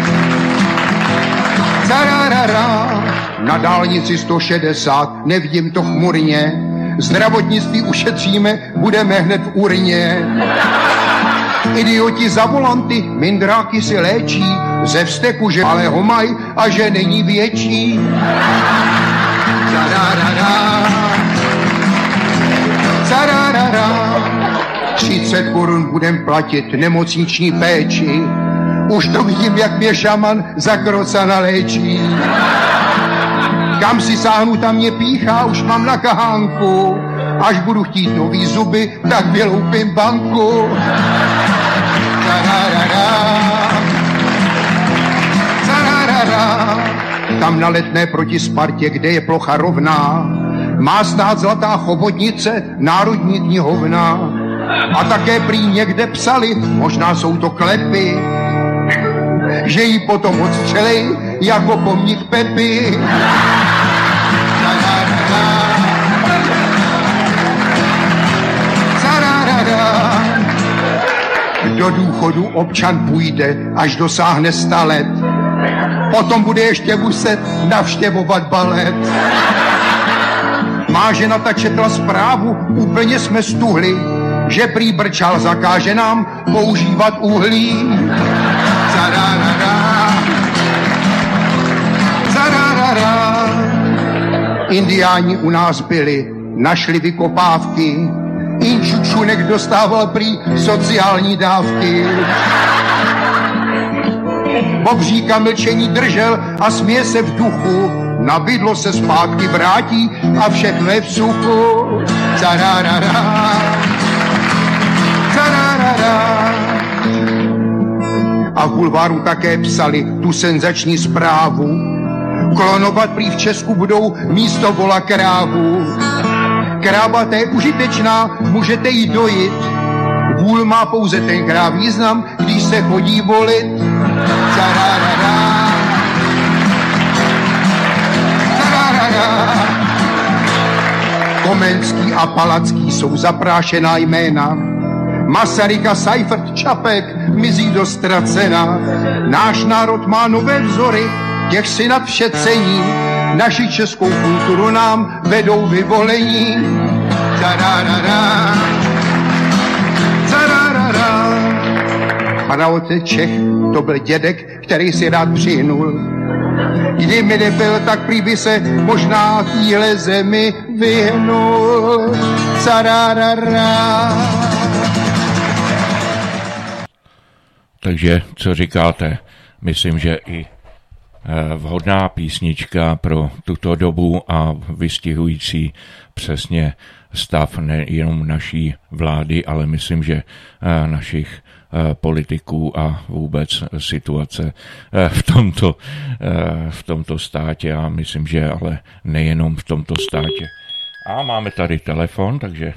S2: zararara. Na dálnici sto šedesát, nevidím to chmurně. Zdravotnictví ušetříme, budeme hned v urně. Idioti za volanty, mindráky si léčí, ze vzteku, že ale ho maj a že není větší. Zararara, zararara. třicet korun budem platit nemocniční péči. Už to vidím, jak mě šaman za krocana léčí. Kam si sáhnu, tam mě píchá, už mám na kahánku. Až budu chtít nový zuby, tak vyloupím banku. Zararara, zararara. Tam na Letné proti Spartě, kde je plocha rovná, má stát zlatá chobotnice, národní knihovna. A také prý někde psali, možná jsou to klepy, že jí potom odstřelej jako pomník Pepy. Do důchodu občan půjde, až dosáhne sta let. Potom bude ještě muset navštěvovat balet. Má žena ta četla zprávu, úplně jsme stuhli, že prý Brčal zakáže nám používat uhlí. Indiáni u nás byli, našli vykopávky, Inčučunek dostával prý sociální dávky. Bobříka mlčení držel a směje se v duchu, na bydlo se zpátky vrátí a všechno je v suchu. Cararara, cararara. A v bulváru také psali tu senzační zprávu. Klonovat prý v Česku budou místo vola krávu. Kráva té je užitečná, můžete jí dojit. Vůl má pouze ten kráv význam, když se chodí volit. Cararara, cararara. Komenský a Palacký jsou zaprášená jména. Masaryk a Seifert Čapek mizí do ztracena. Náš národ má nové vzory, těch si nad vše cení. Naši českou kulturu nám vedou vyvolení. Cararara, cararara. Faraote Čech, to byl dědek, který si rád přihnul. Kdyby nebyl, tak prý by se možná týhle zemi vyhnul. Cararara.
S1: Takže co říkáte? Myslím, že i vhodná písnička pro tuto dobu a vystihující přesně stav nejenom naší vlády, ale myslím, že našich politiků a vůbec situace v tomto, v tomto státě a myslím, že ale nejenom v tomto státě. A máme tady telefon, takže...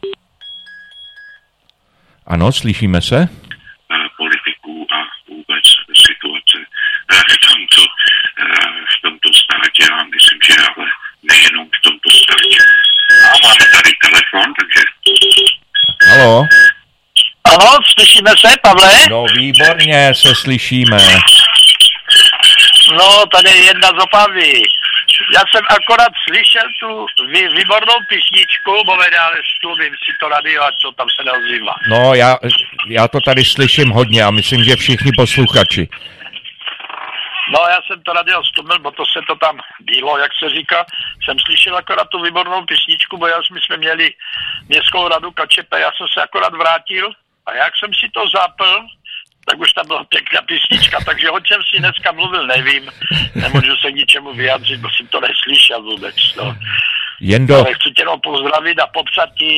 S1: Ano, slyšíme se?
S3: Politiků a vůbec situace v tomto, v tomto státě a myslím, že ale nejenom v tomto státě. A máme tady telefon, takže...
S1: Haló?
S4: Ano, slyšíme se, Pavle?
S1: No výborně se slyšíme.
S4: No, tady je jedna z Opavy. Já jsem akorát slyšel tu vý, výbornou písničku, momentálně stlumím si to radio, ať to tam se neozývá.
S1: No, já, já to tady slyším hodně a myslím, že všichni posluchači.
S4: No, já jsem to radio stlumil, bo to se to tam bylo, jak se říká. Jsem slyšel akorát tu výbornou písničku, bo já, my jsme měli městskou radu K Č P, já jsem se akorát vrátil a jak jsem si to zapl, tak už tam byla pěkná písnička, takže o čem si dneska mluvil, nevím. Nemůžu se k ničemu vyjádřit, bo jsem to neslyšel vůbec. No.
S1: Jendo...
S4: Ale chci tě jenom pozdravit a popřát ti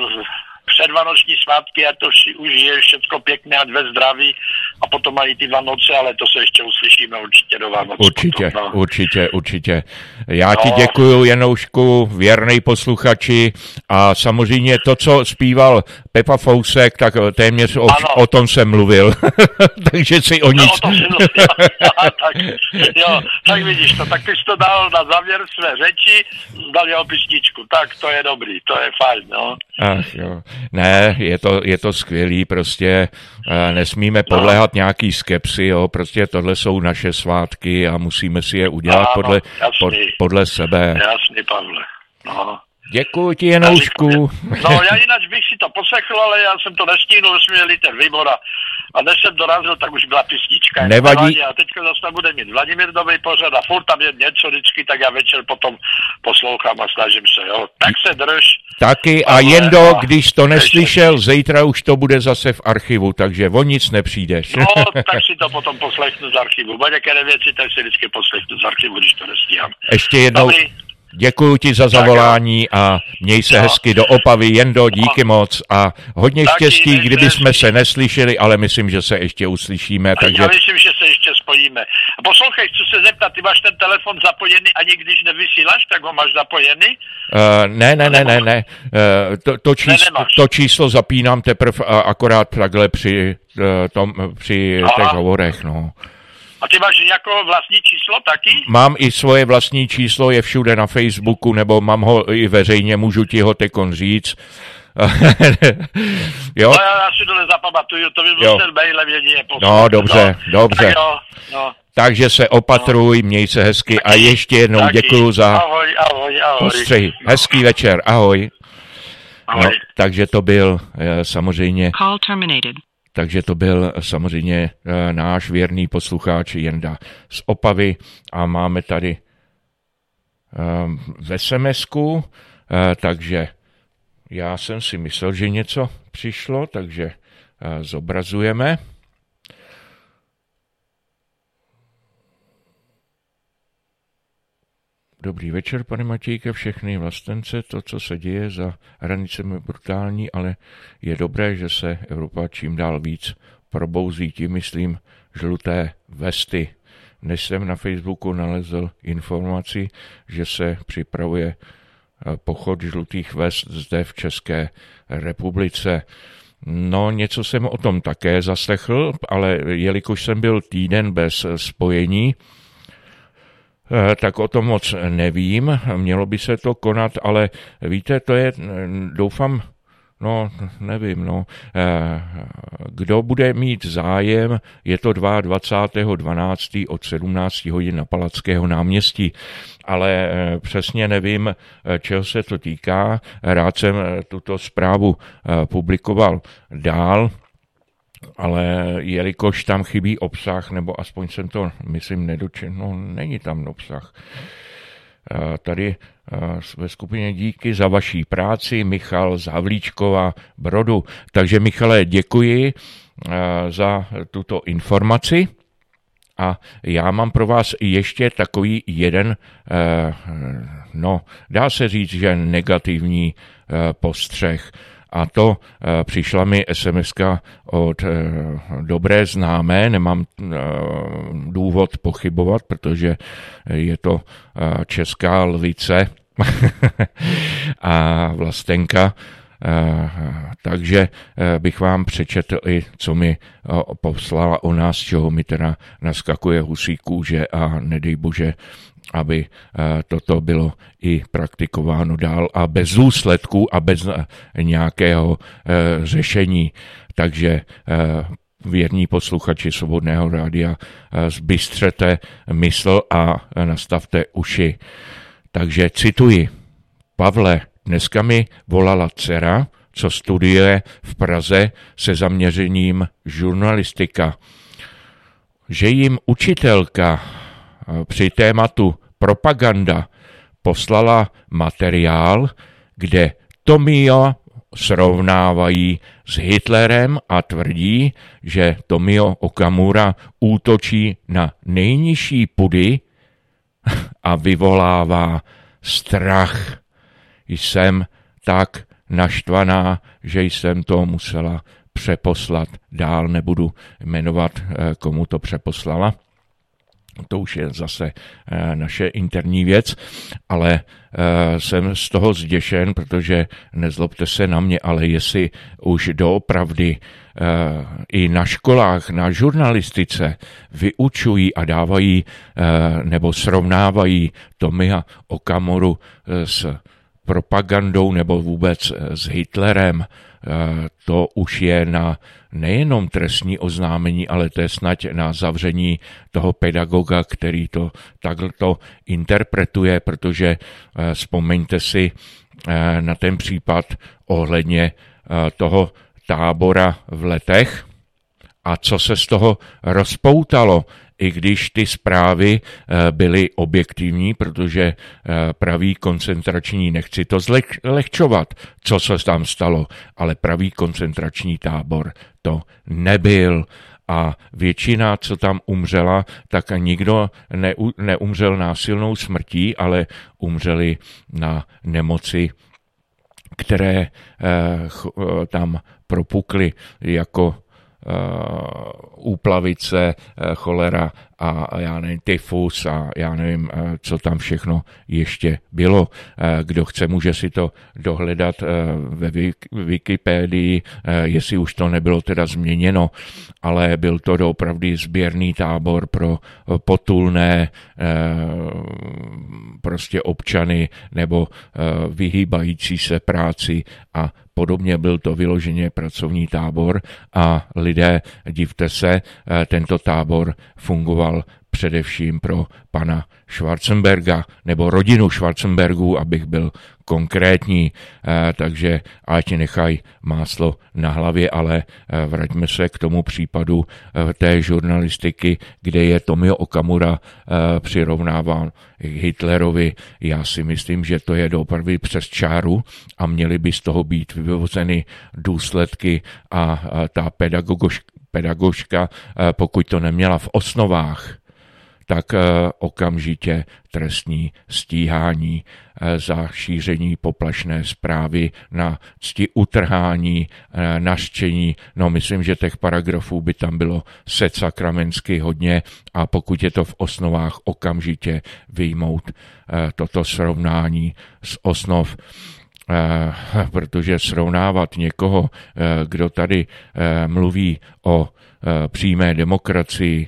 S4: předvánoční svátky, a to si užiješ všecko pěkné a ve zdraví a potom mají ty Vánoce, ale to se ještě uslyšíme určitě do Vánoc.
S1: Určitě,
S4: potom, no.
S1: určitě, určitě. Já
S4: no.
S1: ti děkuju, Janoušku, věrnej posluchači a samozřejmě to, co zpíval Pepa Fousek, tak téměř o, o tom jsem mluvil, takže si o nic...
S4: No, to si mluvil, tak, jo, tak vidíš to, tak ty jsi to dal na závěr své řeči, dal jeho písničku, tak to je dobrý, to je fajn, no.
S1: Ach jo, ne, je to, je to skvělý, prostě nesmíme podléhat nějaký skepsi, jo, prostě tohle jsou naše svátky a musíme si je udělat ano, podle, pod, podle sebe.
S4: Jasný, Pavle, no.
S1: Děkuji ti, Janoušku.
S4: No, já jinak bych si to poslechl, ale já jsem to nestihnul, jsme měli ten výbor a, a než jsem dorazil, tak už byla písnička.
S1: Nevadí.
S4: A teďka zase bude mít Vladimír dobrý pořad a furt tam je něco vždycky, tak já večer potom poslouchám a snažím se, jo. Tak se drž.
S1: Taky a Jendo, a když to neslyšel, zítra už to bude zase v archivu, takže o nic nepřijdeš.
S4: No, tak si to potom poslechnu z archivu. Bude některé věci, tak si vždycky poslechnu z archivu, když to nestíhám.
S1: Ještě jednou.
S4: Dobrý.
S1: Děkuji ti za zavolání a měj se no. hezky do Opavy. Jendo, díky moc a hodně
S4: taky
S1: štěstí, kdyby jsme se neslyšeli, ale myslím, že se ještě uslyšíme. Takže...
S4: Já myslím, že se ještě spojíme. A poslouchej, chci se zeptat, ty máš ten telefon zapojený, ani když nevysíláš, tak ho máš zapojený?
S1: Uh, ne, ne, ne, ne, ne. Uh, to, to, číslo, to číslo zapínám teprve akorát takhle při, uh, tom, při těch hovorech, no.
S4: A ty máš nějakou vlastní číslo taky?
S1: Mám i svoje vlastní číslo, je všude na Facebooku, nebo mám ho i veřejně, můžu ti ho tekon říct. Jo?
S4: No já, já si to nezapamatuju, to by musel mailem jedině poslat.
S1: No dobře,
S4: no.
S1: dobře.
S4: Tak jo, no.
S1: Takže se opatruj, no. Měj se hezky taky, a ještě jednou taky. Děkuju za
S4: ahoj, ahoj, ahoj.
S1: postřehy. No. Hezký večer, ahoj.
S4: ahoj.
S1: No, takže to byl samozřejmě...
S5: Call terminated.
S1: Takže to byl samozřejmě e, náš věrný posluchač Jenda z Opavy a máme tady v es em esku, takže já jsem si myslel, že něco přišlo, takže zobrazujeme. Dobrý večer, pane Matějke, všechny vlastence. To, co se děje za hranicemi, brutální, ale je dobré, že se Evropa čím dál víc probouzí. Tím myslím žluté vesty. Dnes jsem na Facebooku nalezl informaci, že se připravuje pochod žlutých vest zde v České republice. No, něco jsem o tom také zaslechl, ale jelikož jsem byl týden bez spojení, tak o tom moc nevím. Mělo by se to konat, ale víte, to je, doufám, no, nevím, no. Kdo bude mít zájem, je to dvacátého druhého dvanáctého od sedmnáct hodin na Palackého náměstí, ale přesně nevím, čeho se to týká. Rád jsem tuto zprávu publikoval dál, ale jelikož tam chybí obsah, nebo aspoň jsem to, myslím, nedočetl, no, není tam obsah. Tady ve skupině díky za vaší práci Michal z Havlíčkova Brodu. Takže Michale, děkuji za tuto informaci a já mám pro vás ještě takový jeden, no, dá se říct, že negativní postřeh. A to e, přišla mi es em eska od e, dobré známé, nemám e, důvod pochybovat, protože je to e, česká lvice a vlastenka, e, takže e, bych vám přečetl i, co mi e, poslala o nás, čeho mi teda naskakuje husí kůže a nedej bože, aby toto bylo i praktikováno dál a bez důsledků a bez nějakého řešení. Takže věrní posluchači Svobodného rádia, zbystřete mysl a nastavte uši. Takže cituji. Pavle, dneska mi volala dcera, co studuje v Praze se zaměřením žurnalistika, že jim učitelka při tématu propaganda poslala materiál, kde Tomio srovnávají s Hitlerem a tvrdí, že Tomio Okamura útočí na nejnižší pudy a vyvolává strach. Jsem tak naštvaná, že jsem to musela přeposlat. Dál nebudu jmenovat, komu to přeposlala. To už je zase e, naše interní věc, ale e, jsem z toho zděšen, protože nezlobte se na mě, ale jestli už doopravdy e, i na školách, na žurnalistice vyučují a dávají e, nebo srovnávají Tomia Okamuru e, s propagandou nebo vůbec e, s Hitlerem, to už je na nejenom trestní oznámení, ale to je snad na zavření toho pedagoga, který to takto interpretuje, protože vzpomeňte si na ten případ ohledně toho tábora v Letech a co se z toho rozpoutalo, i když ty zprávy byly objektivní, protože pravý koncentrační, nechci to zlehčovat, co se tam stalo, ale pravý koncentrační tábor to nebyl. A většina, co tam umřela, tak nikdo neumřel násilnou smrtí, ale umřeli na nemoci, které tam propukly jako úplavice, cholera a já nevím, tyfus a já nevím, co tam všechno ještě bylo. Kdo chce, může si to dohledat ve Wikipedii, jestli už to nebylo teda změněno, ale byl to doopravdy sběrný tábor pro potulné prostě občany nebo vyhýbající se práci a podobně. Byl to vyloženě pracovní tábor a lidé, divte se, tento tábor fungoval především pro pana Schwarzenberga, nebo rodinu Schwarzenbergů, abych byl konkrétní, takže ať nechají máslo na hlavě, ale vraťme se k tomu případu té žurnalistiky, kde je Tomio Okamura přirovnáván k Hitlerovi. Já si myslím, že to je doopravdy přes čáru a měly by z toho být vyvozeny důsledky a ta pedagogoška, pedagožka, pokud to neměla v osnovách, tak okamžitě trestní stíhání za šíření poplašné zprávy, na cti utrhání, nařčení. No myslím, že těch paragrafů by tam bylo sedsakramensky hodně a pokud je to v osnovách, okamžitě vyjmout toto srovnání z osnov, protože srovnávat někoho, kdo tady mluví o přímé demokracii,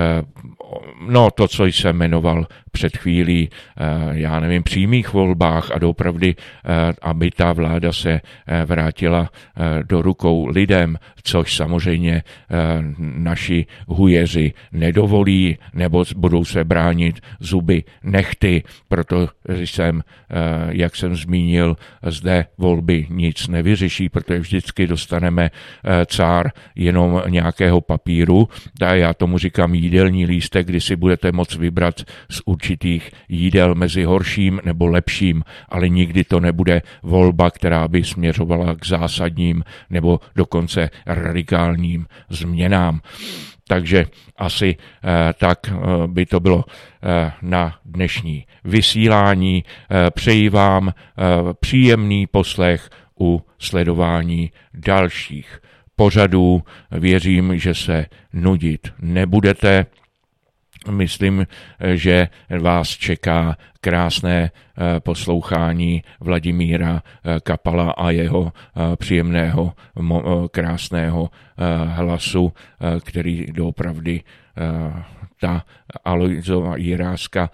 S1: no to, co jsem jmenoval před chvílí, já nevím, přímých volbách a doopravdy, aby ta vláda se vrátila do rukou lidem, což samozřejmě naši hujeři nedovolí, nebo budou se bránit zuby nehty, proto jsem, jak jsem zmínil, zde volby nic nevyřeší, protože vždycky dostaneme cár jenom nějakého papíru, a já tomu říkám jídelní lístek, kdy si budete moct vybrat z určitých jídel mezi horším nebo lepším, ale nikdy to nebude volba, která by směřovala k zásadním nebo dokonce radikálním změnám. Takže asi eh, tak eh, by to bylo eh, na dnešní vysílání. Eh, přeji vám eh, příjemný poslech u sledování dalších pořadů. Věřím, že se nudit nebudete. Myslím, že vás čeká krásné poslouchání Vladimíra Kapala a jeho příjemného, krásného hlasu, který doopravdy ta Alojzova Jiráska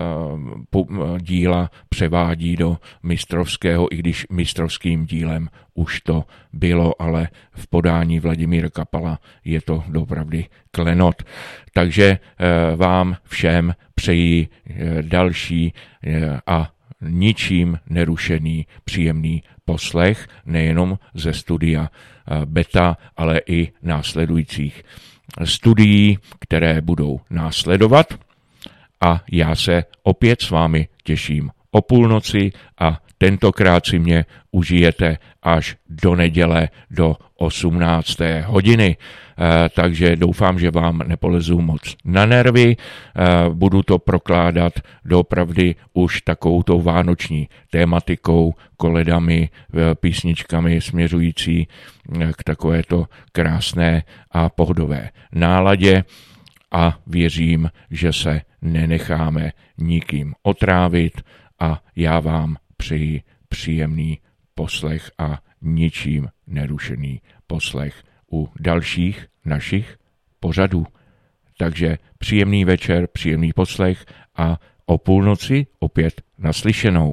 S1: díla převádí do mistrovského, i když mistrovským dílem už to bylo, ale v podání Vladimíra Kapala je to doopravdy klenot. Takže vám všem přeji další a ničím nerušený příjemný poslech, nejenom ze studia Beta, ale i následujících studií, které budou následovat, a já se opět s vámi těším o půlnoci a tentokrát si mě užijete až do neděle do osmnácté hodiny. E, takže doufám, že vám nepolezu moc na nervy. E, budu to prokládat doopravdy už takovouto vánoční tématikou, koledami, písničkami směřující k takovéto krásné a pohodové náladě a věřím, že se nenecháme nikým otrávit a já vám přeji příjemný poslech a ničím nerušený poslech u dalších našich pořadů. Takže příjemný večer, příjemný poslech a o půlnoci opět naslyšenou.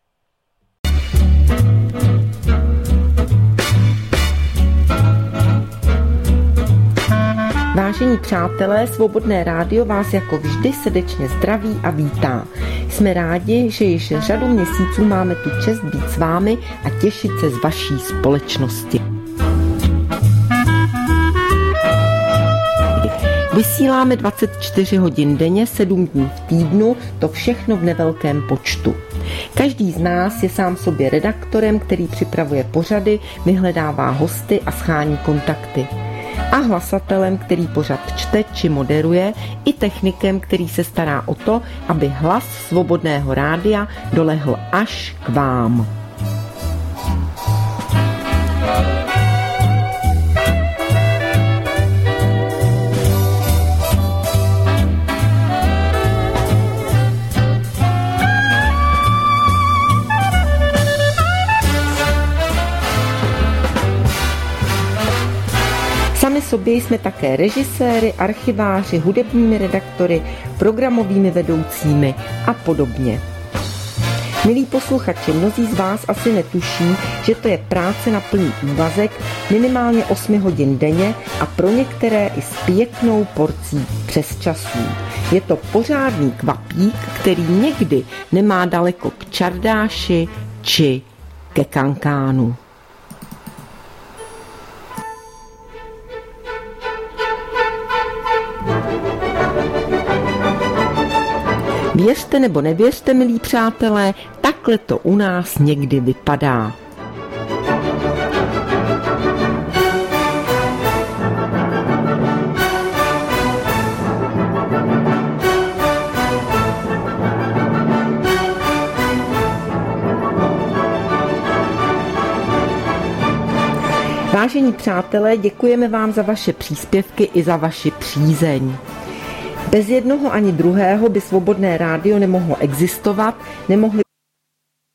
S5: Vážení přátelé, Svobodné rádio vás jako vždy srdečně zdraví a vítá. Jsme rádi, že již řadu měsíců máme tu čest být s vámi a těšit se z vaší společnosti. Vysíláme dvacet čtyři hodin denně, sedm dní v týdnu, to všechno v nevelkém počtu. Každý z nás je sám sobě redaktorem, který připravuje pořady, vyhledává hosty a schání kontakty. A hlasatelem, který pořad čte či moderuje, i technikem, který se stará o to, aby hlas Svobodného rádia dolehl až k vám. Sami sobě jsme také režiséry, archiváři, hudebními redaktory, programovými vedoucími a podobně. Milí posluchači, mnozí z vás asi netuší, že to je práce na plný úvazek, minimálně osm hodin denně a pro některé i s pěknou porcí přesčasů. Je to pořádný kvapík, který někdy nemá daleko k čardáši či ke kankánu. Věřte nebo nevěřte, milí přátelé, takhle to u nás někdy vypadá. Vážení přátelé, děkujeme vám za vaše příspěvky i za vaši přízeň. Bez jednoho ani druhého by Svobodné rádio nemohlo existovat, nemohli